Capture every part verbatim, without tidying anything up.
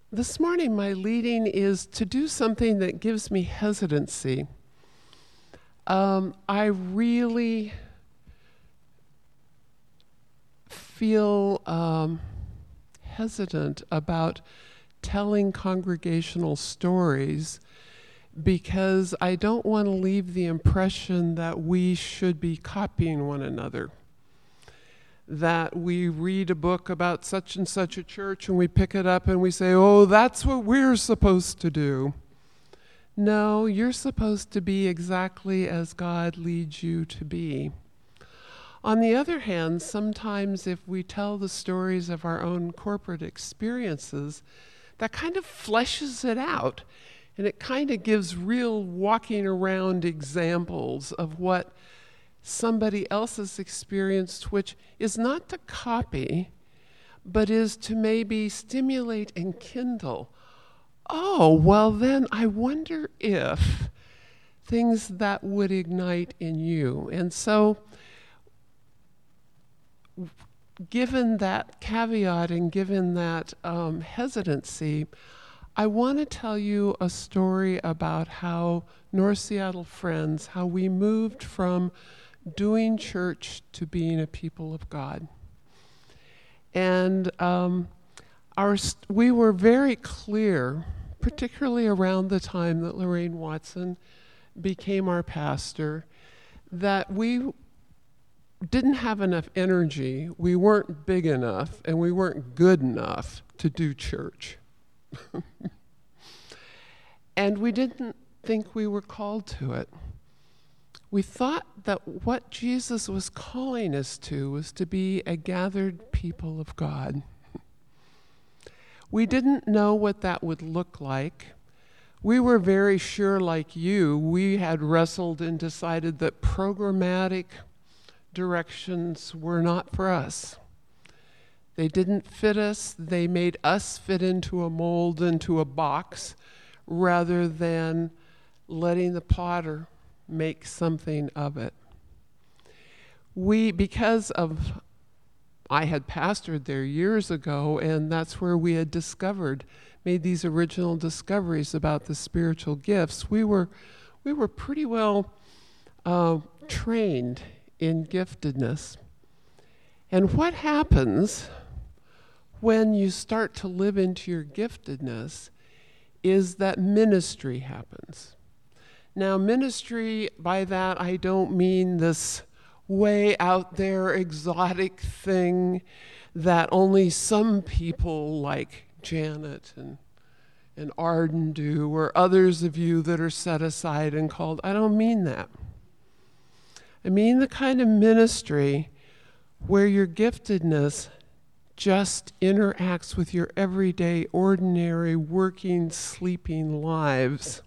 This morning, my leading is to do something that gives me hesitancy. Um, I really feel um, hesitant about telling congregational stories because I don't want to leave the impression that we should be copying one another. That we read a book about such and such a church and we pick it up and we say, oh, that's what we're supposed to do. No, you're supposed to be exactly as God leads you to be. On the other hand, sometimes if we tell the stories of our own corporate experiences, that kind of fleshes it out and it kind of gives real walking around examples of what somebody else has experienced, which is not to copy, but is to maybe stimulate and kindle. Oh, well then I wonder if things that would ignite in you. And so, given that caveat and given that um, hesitancy, I want to tell you a story about how North Seattle Friends, how we moved from doing church to being a people of God. And um, our st- we were very clear, particularly around the time that Lorraine Watson became our pastor, that we didn't have enough energy, we weren't big enough, and we weren't good enough to do church. And we didn't think we were called to it. We thought that what Jesus was calling us to was to be a gathered people of God. We didn't know what that would look like. We were very sure, like you, we had wrestled and decided that programmatic directions were not for us. They didn't fit us. They made us fit into a mold, into a box, rather than letting the potter make something of it. We, because of, I had pastored there years ago, and that's where we had discovered, made these original discoveries about the spiritual gifts. We were, we were pretty well uh, trained in giftedness. And what happens when you start to live into your giftedness is that ministry happens. Now, ministry, by that I don't mean this way out there exotic thing that only some people like Janet and, and Arden do, or others of you that are set aside and called. I don't mean that. I mean the kind of ministry where your giftedness just interacts with your everyday, ordinary, working, sleeping lives.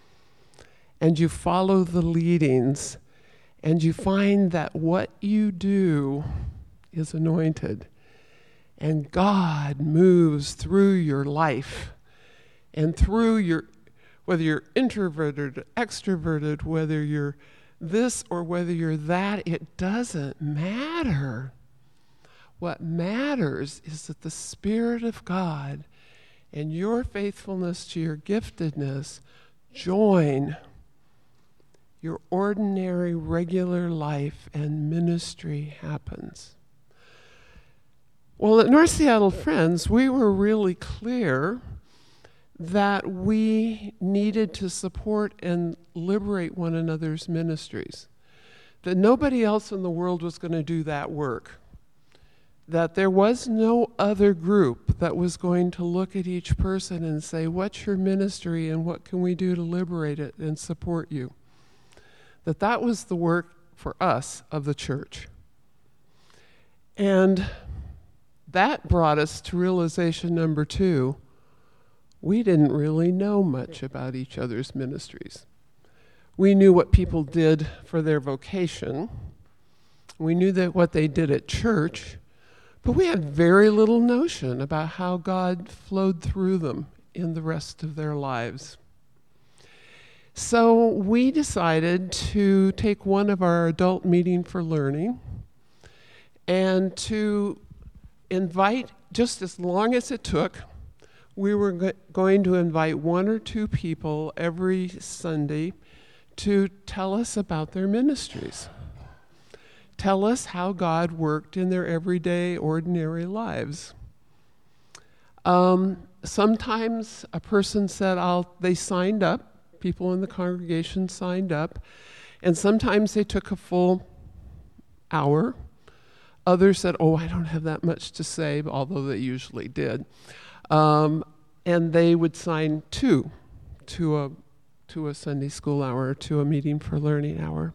And you follow the leadings, and you find that what you do is anointed. And God moves through your life and through your, whether you're introverted, extroverted, whether you're this or whether you're that, it doesn't matter. What matters is that the Spirit of God and your faithfulness to your giftedness join your ordinary, regular life, and ministry happens. Well, at North Seattle Friends, we were really clear that we needed to support and liberate one another's ministries, that nobody else in the world was going to do that work, that there was no other group that was going to look at each person and say, what's your ministry and what can we do to liberate it and support you? That that was the work for us of the church. And that brought us to realization number two. We didn't really know much about each other's ministries. We knew what people did for their vocation. We knew that what they did at church, but we had very little notion about how God flowed through them in the rest of their lives. So we decided to take one of our adult meeting for learning and to invite, just as long as it took, we were go- going to invite one or two people every Sunday to tell us about their ministries. Tell us how God worked in their everyday, ordinary lives. Um, sometimes a person said, I'll, they signed up, people in the congregation signed up, and sometimes they took a full hour. Others said, oh, I don't have that much to say, although they usually did. Um, and they would sign two to a, to a Sunday school hour, to a meeting for learning hour.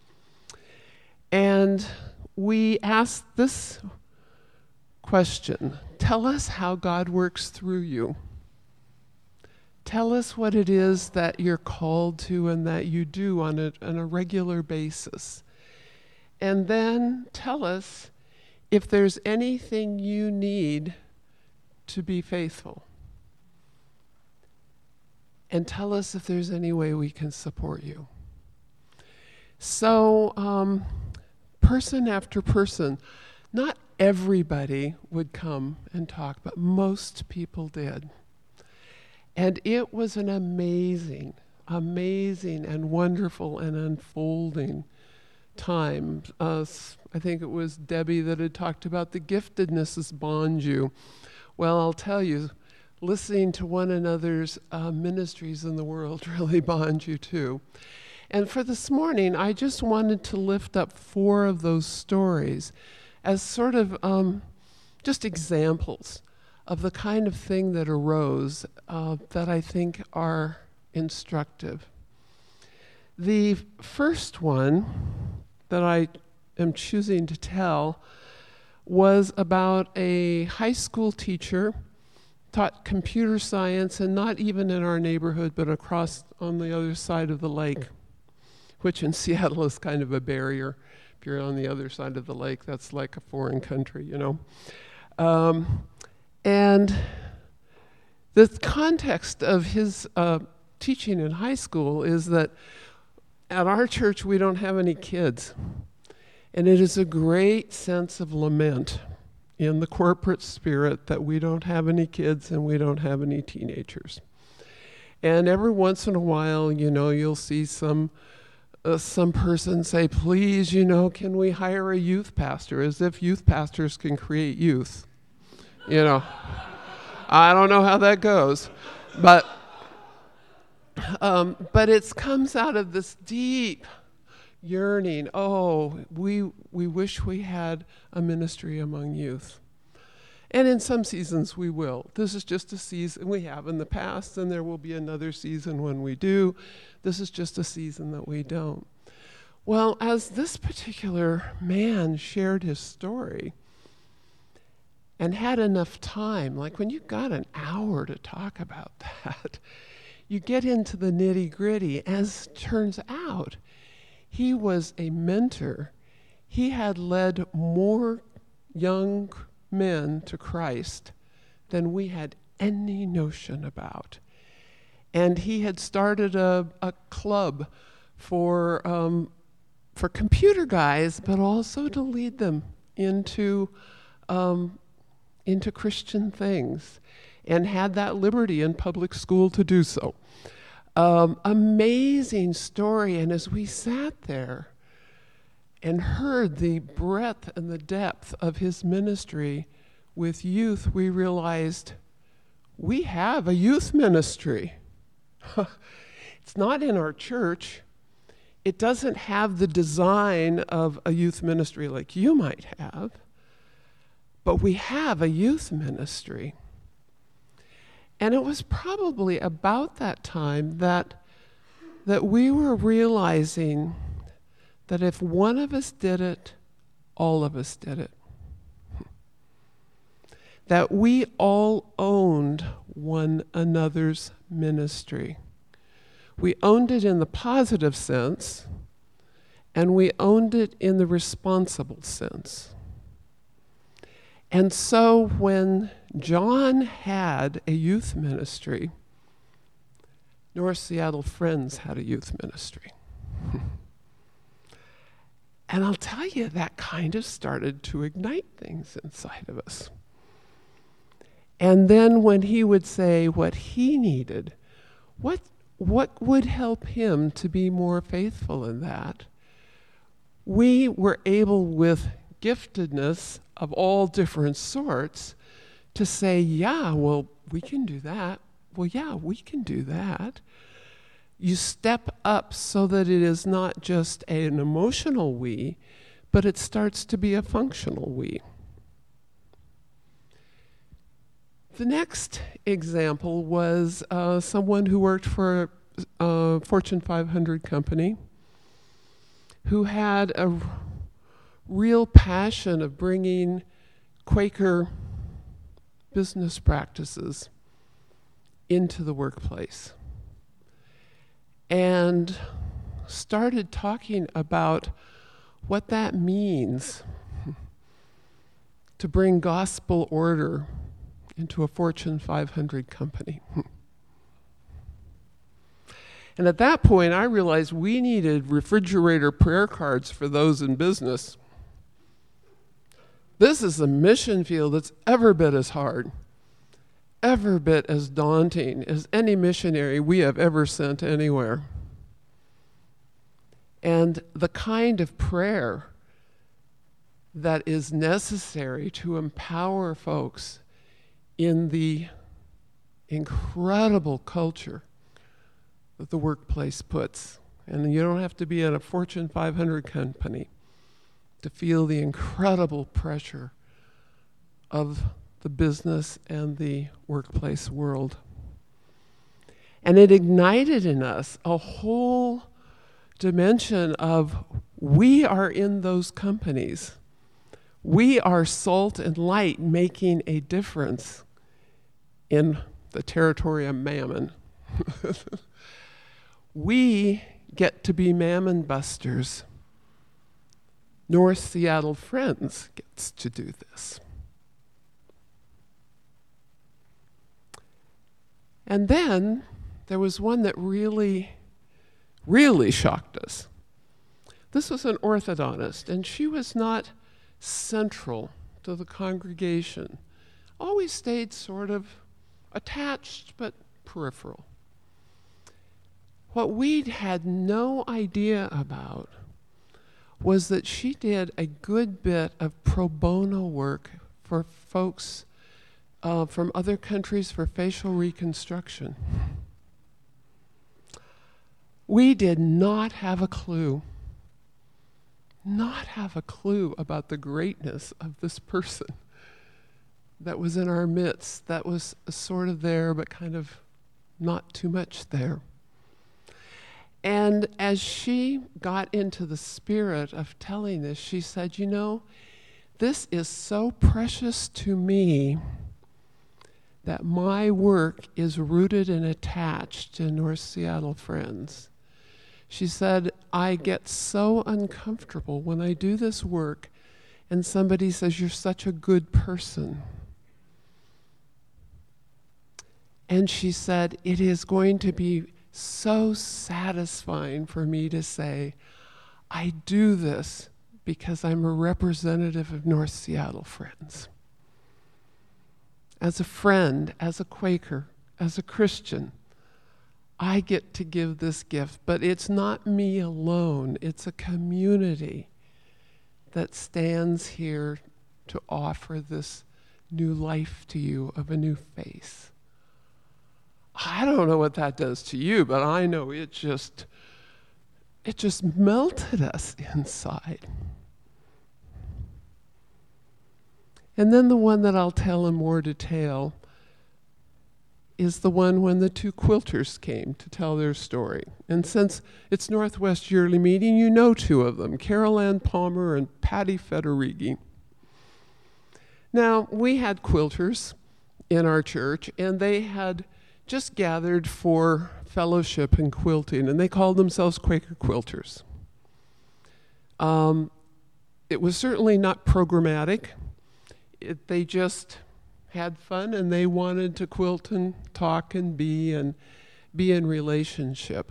And we asked this question: tell us how God works through you. Tell us what it is that you're called to and that you do on a, on a regular basis. And then tell us if there's anything you need to be faithful. And tell us if there's any way we can support you. So, um, person after person, not everybody would come and talk, but most people did. And it was an amazing, amazing and wonderful and unfolding time. Uh, I think it was Debbie that had talked about the giftednesses bond you. Well, I'll tell you, listening to one another's uh, ministries in the world really bond you too. And for this morning, I just wanted to lift up four of those stories as sort of um, just examples of the kind of thing that arose uh, that I think are instructive. The first one that I am choosing to tell was about a high school teacher, taught computer science, and not even in our neighborhood, but across on the other side of the lake, which in Seattle is kind of a barrier. If you're on the other side of the lake, that's like a foreign country, you know. Um, and the context of his uh, teaching in high school is that at our church we don't have any kids. And it is a great sense of lament in the corporate spirit that we don't have any kids and we don't have any teenagers. And every once in a while, you know, you'll see some Uh, some person say, please, you know, can we hire a youth pastor? As if youth pastors can create youth. You know, I don't know how that goes. But um, but it comes out of this deep yearning. Oh, we we wish we had a ministry among youth. And in some seasons we will. This is just a season we have in the past, and there will be another season when we do. This is just a season that we don't. Well, as this particular man shared his story and had enough time, like when you got an hour to talk about that, you get into the nitty-gritty. As turns out, he was a mentor. He had led more young men to Christ than we had any notion about. And he had started a, a club for um, for computer guys, but also to lead them into um, into Christian things, and had that liberty in public school to do so. Um, amazing story. And as we sat there and heard the breadth and the depth of his ministry with youth, we realized we have a youth ministry. It's not in our church. It doesn't have the design of a youth ministry like you might have, but we have a youth ministry. And it was probably about that time that that we were realizing that if one of us did it, all of us did it. That we all owned one another's ministry. We owned it in the positive sense, and we owned it in the responsible sense. And so when John had a youth ministry, North Seattle Friends had a youth ministry. And I'll tell you, that kind of started to ignite things inside of us. And then when he would say what he needed, what what would help him to be more faithful in that? We were able, with giftedness of all different sorts, to say, yeah, well, we can do that. Well, yeah, we can do that. You step up so that it is not just an emotional we, but it starts to be a functional we. The next example was uh, someone who worked for a, a Fortune five hundred company who had a r- real passion of bringing Quaker business practices into the workplace, and started talking about what that means to bring gospel order into a Fortune five hundred company. And at that point, I realized we needed refrigerator prayer cards for those in business. This is a mission field that's every bit as hard, every bit as daunting as any missionary we have ever sent anywhere. And the kind of prayer that is necessary to empower folks in the incredible culture that the workplace puts. And you don't have to be at a Fortune five hundred company to feel the incredible pressure of the business and the workplace world. And it ignited in us a whole dimension of we are in those companies. We are salt and light making a difference in the territory of mammon. We get to be mammon busters. North Seattle Friends gets to do this. And then there was one that really, really shocked us. This was an orthodontist, and she was not central to the congregation. Always stayed sort of attached, but peripheral. What we had no idea about was that she did a good bit of pro bono work for folks uh, from other countries for facial reconstruction. We did not have a clue, not have a clue about the greatness of this person that was in our midst, that was sort of there, but kind of not too much there. And as she got into the spirit of telling this, she said, you know, this is so precious to me that my work is rooted and attached to North Seattle Friends. She said, I get so uncomfortable when I do this work and somebody says, you're such a good person. And she said, it is going to be so satisfying for me to say, I do this because I'm a representative of North Seattle Friends. As a friend, as a Quaker, as a Christian, I get to give this gift, but it's not me alone. It's a community that stands here to offer this new life to you of a new face. I don't know what that does to you, but I know it just, it just melted us inside. And then the one that I'll tell in more detail is the one when the two quilters came to tell their story. And since it's Northwest Yearly Meeting, you know two of them, Carol Ann Palmer and Patty Federighi. Now, we had quilters in our church, and they had just gathered for fellowship in quilting, and they called themselves Quaker Quilters. Um, it was certainly not programmatic. It, they just had fun, and they wanted to quilt and talk and be and be in relationship.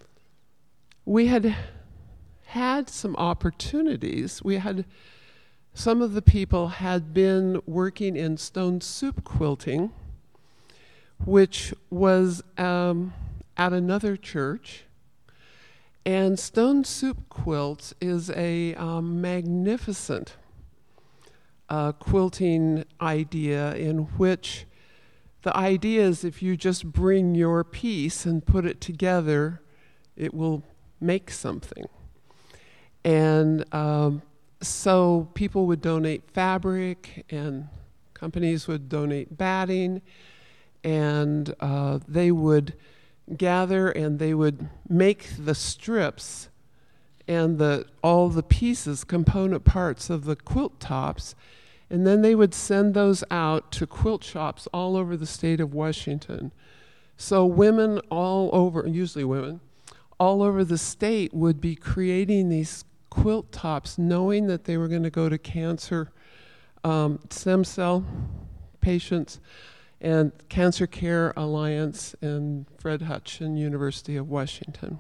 We had had some opportunities. We had some of the people had been working in stone soup quilting, which was um, at another church. And stone soup quilts is a um, magnificent uh, quilting idea in which the idea is if you just bring your piece and put it together, it will make something. And um, so people would donate fabric, and companies would donate batting, and uh, they would gather and they would make the strips and the all the pieces, component parts of the quilt tops, and then they would send those out to quilt shops all over the state of Washington. So women all over, usually women, all over the state would be creating these quilt tops, knowing that they were going to go to cancer um, stem cell patients and Cancer Care Alliance and Fred Hutch and University of Washington.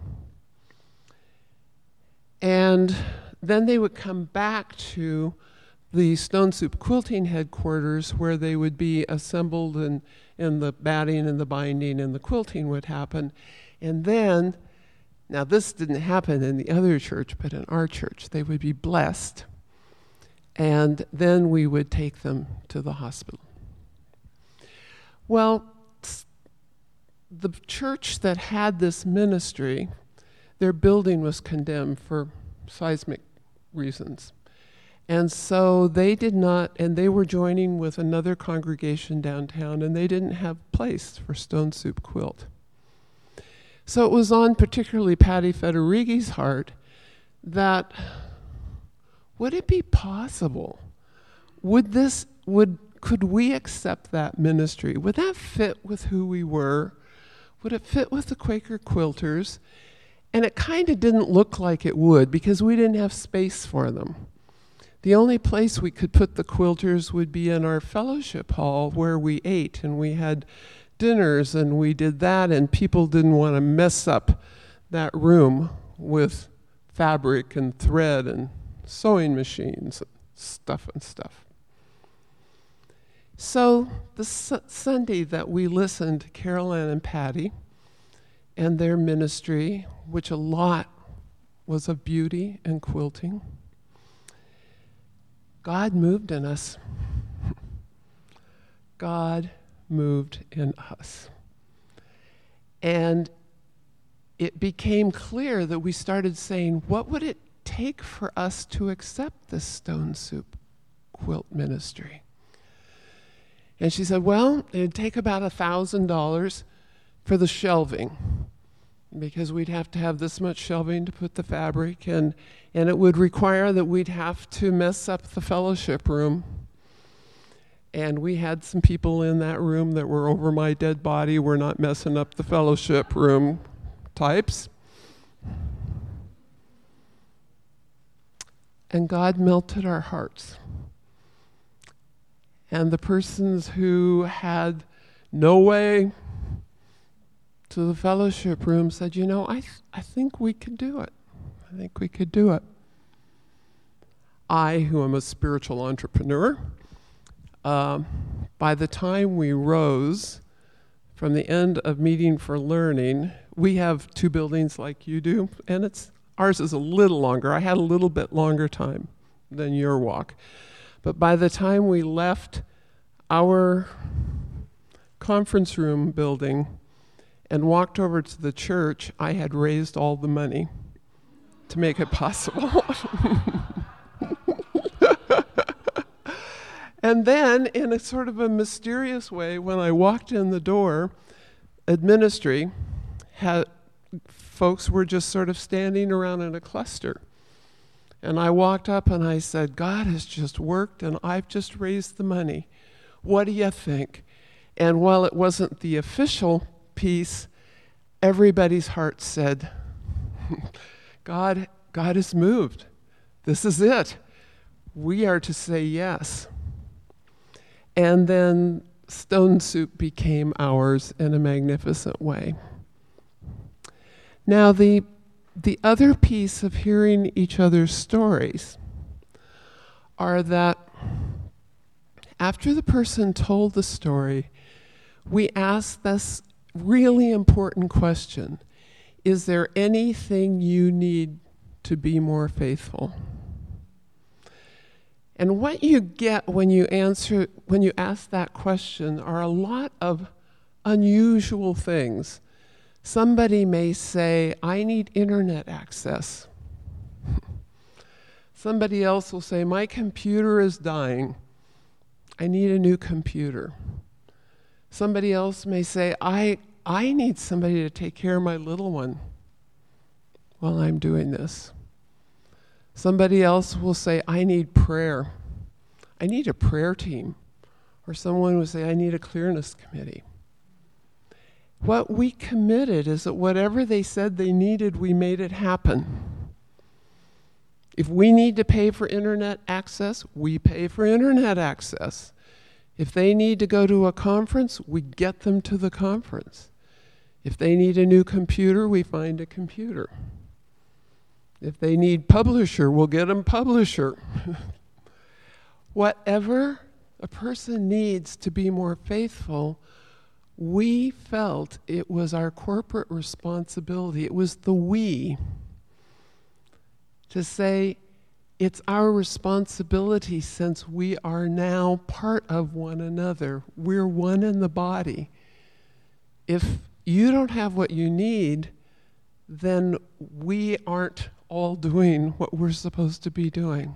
And then they would come back to the Stone Soup Quilting headquarters where they would be assembled and, and the batting and the binding and the quilting would happen. And then, now this didn't happen in the other church, but in our church, they would be blessed. And then we would take them to the hospital. Well, the church that had this ministry, their building was condemned for seismic reasons. And so they did not, and they were joining with another congregation downtown, and they didn't have a place for Stone Soup Quilt. So it was on particularly Patty Federighi's heart that, would it be possible? Would this, would, could we accept that ministry? Would that fit with who we were? Would it fit with the Quaker Quilters? And it kind of didn't look like it would because we didn't have space for them. The only place we could put the quilters would be in our fellowship hall where we ate and we had dinners and we did that, and people didn't want to mess up that room with fabric and thread and sewing machines and stuff and stuff. So the su- Sunday that we listened to Carol Ann and Patty and their ministry, which a lot was of beauty and quilting, God moved in us. God moved in us. And it became clear that we started saying, what would it take for us to accept this Stone Soup Quilt ministry? And she said, well, it'd take about a thousand dollars for the shelving, because we'd have to have this much shelving to put the fabric, and, and it would require that we'd have to mess up the fellowship room. And we had some people in that room that were over my dead body. We're not messing up the fellowship room types. And God melted our hearts. And the persons who had no way to the fellowship room said, you know, I th- I think we could do it. I think we could do it. I, who am a spiritual entrepreneur, um, by the time we rose from the end of Meeting for Learning, we have two buildings like you do, and it's ours is a little longer. I had a little bit longer time than your walk. But by the time we left our conference room building and walked over to the church, I had raised all the money to make it possible. And then, in a sort of a mysterious way, when I walked in the door, administry had folks were just sort of standing around in a cluster. And I walked up and I said, God has just worked and I've just raised the money. What do you think? And while it wasn't the official piece, everybody's heart said, God, God is moved. This is it. We are to say yes. And then Stone Soup became ours in a magnificent way. Now, the the other piece of hearing each other's stories are that after the person told the story, we asked this really important question: is there anything you need to be more faithful? And what you get when you answer, when you ask that question are a lot of unusual things. Somebody may say, I need internet access. Somebody else will say, my computer is dying. I need a new computer. Somebody else may say, I, I need somebody to take care of my little one while I'm doing this. Somebody else will say, I need prayer. I need a prayer team. Or someone will say, I need a clearness committee. What we committed is that whatever they said they needed, we made it happen. If we need to pay for internet access, we pay for internet access. If they need to go to a conference, we get them to the conference. If they need a new computer, we find a computer. If they need publisher, we'll get them publisher. Whatever a person needs to be more faithful, we felt it was our corporate responsibility. It was the we to say, it's our responsibility since we are now part of one another. We're one in the body. If you don't have what you need, then we aren't all doing what we're supposed to be doing.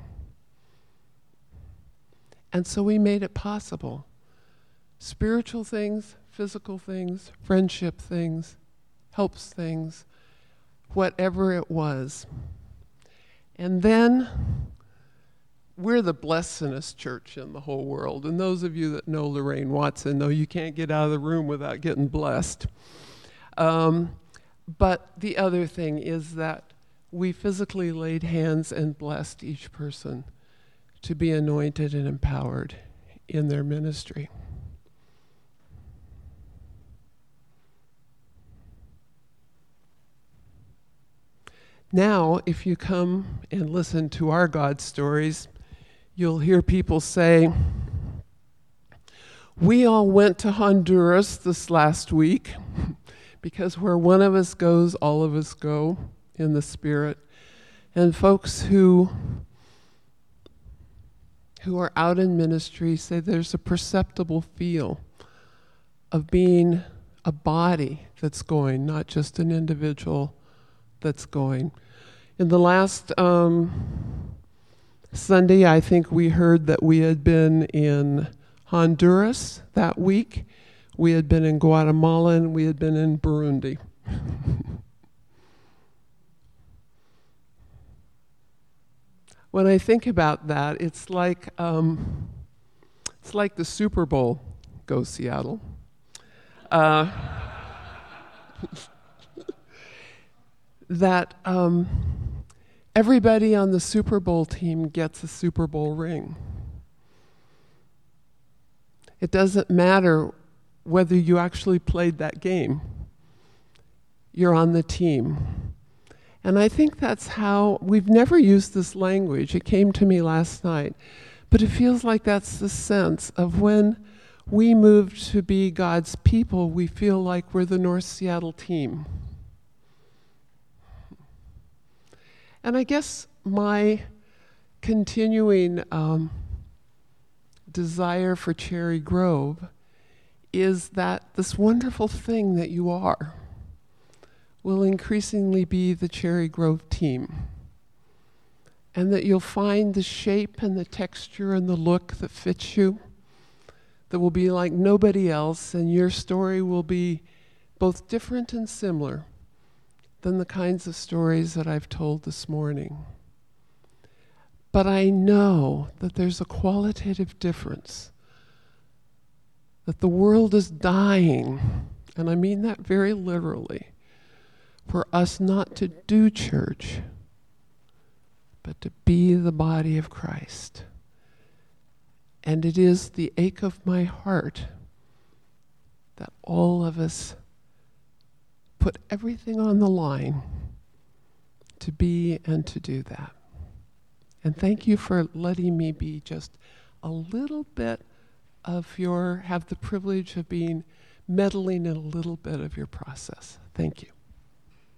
And so we made it possible. Spiritual things, physical things, friendship things, helps things, whatever it was. And then we're the blessedest church in the whole world. And those of you that know Lorraine Watson know you can't get out of the room without getting blessed. Um, but the other thing is that we physically laid hands and blessed each person to be anointed and empowered in their ministry. Now, if you come and listen to our God stories, you'll hear people say, we all went to Honduras this last week because where one of us goes, all of us go in the Spirit. And folks who, who are out in ministry say there's a perceptible feel of being a body that's going, not just an individual that's going. In the last um, Sunday, I think we heard that we had been in Honduras that week. We had been in Guatemala and we had been in Burundi. When I think about that, it's like um, it's like the Super Bowl. Go Seattle. Uh, that um, everybody on the Super Bowl team gets a Super Bowl ring. It doesn't matter whether you actually played that game. You're on the team. And I think that's how, we've never used this language. It came to me last night. But it feels like that's the sense of when we move to be God's people, we feel like we're the North Seattle team. And I guess my continuing um, desire for Cherry Grove is that this wonderful thing that you are will increasingly be the Cherry Grove team. And that you'll find the shape and the texture and the look that fits you, that will be like nobody else, and your story will be both different and similar than the kinds of stories that I've told this morning. But I know that there's a qualitative difference, that the world is dying, and I mean that very literally, for us not to do church, but to be the body of Christ. And it is the ache of my heart that all of us put everything on the line to be and to do that. And thank you for letting me be just a little bit of your, have the privilege of being meddling in a little bit of your process. Thank you.